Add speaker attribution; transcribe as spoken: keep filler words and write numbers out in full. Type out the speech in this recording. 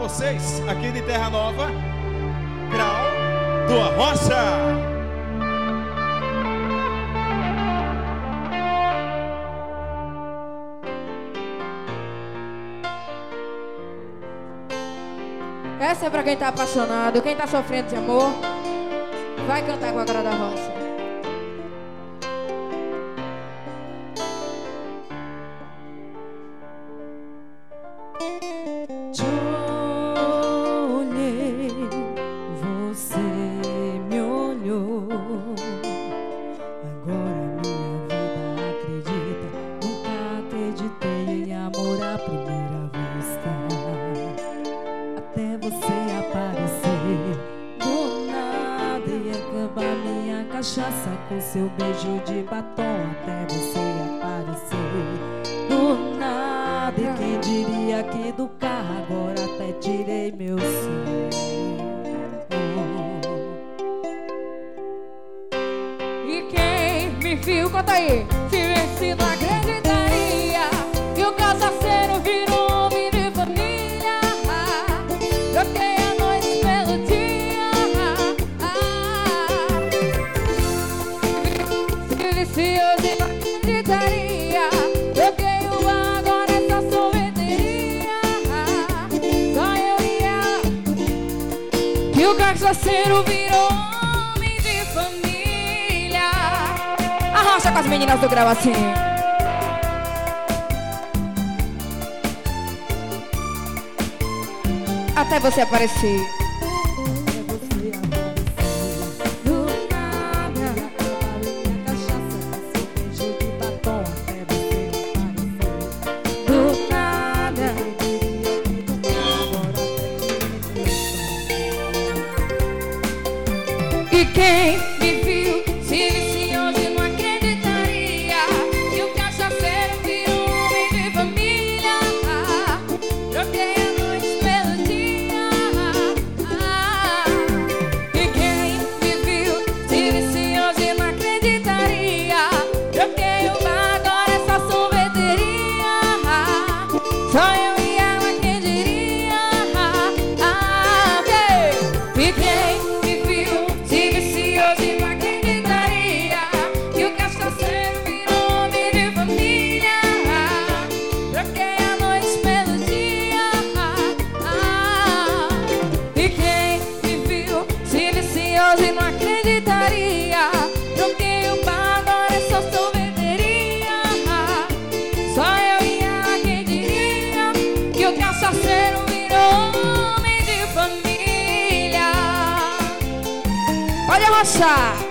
Speaker 1: vocês, aqui de Terra Nova, Grau do Arrocha.
Speaker 2: Essa é pra quem tá apaixonado, quem tá sofrendo de amor, vai cantar com a Grau da Rocha.
Speaker 3: Te olhei, você me olhou. Agora minha vida acredita. Nunca acreditei em amor à primeira vista. Até você aparecer do nada e acabar minha cachaça com seu beijo de batom. Até você aparecer do nada, e quem diria que do carro agora até tirei meu som.
Speaker 2: E quem me viu, conta aí, se vence não acreditaria que o cachaceiro virou homem de família. Troquei a noite pelo dia. Se vence hoje não acreditaria. Troquei o bar, agora é só sorveteria. Só eu e ela, que o cachaceiro virou homem de família. Arrocha com as meninas do Grau assim. Até você aparecer.
Speaker 3: Até você aparecer do nada, e acabar minha cachaça com seu beijo de batom. Até você aparecer do nada, quem diria que do carro agora até tirei meu som.
Speaker 2: E quem me viu, se visse hoje não acreditaria que o cachaceiro virou homem de família. Troquei a noite pelo dia. E quem me viu, se visse hoje não acreditaria. Troquei o bar, agora é só sorveteria. Só eu e ela, quem diria. E quem me viu, se visse hoje não acreditaria que o cachaceiro virou homem de família. Troquei a noite pelo dia. E quem me viu, se visse hoje não acreditaria. Troquei o bar, agora é só sorveteria. Só eu e ela, quem diria que o cachaceiro virou homem de família. Pode arrochar.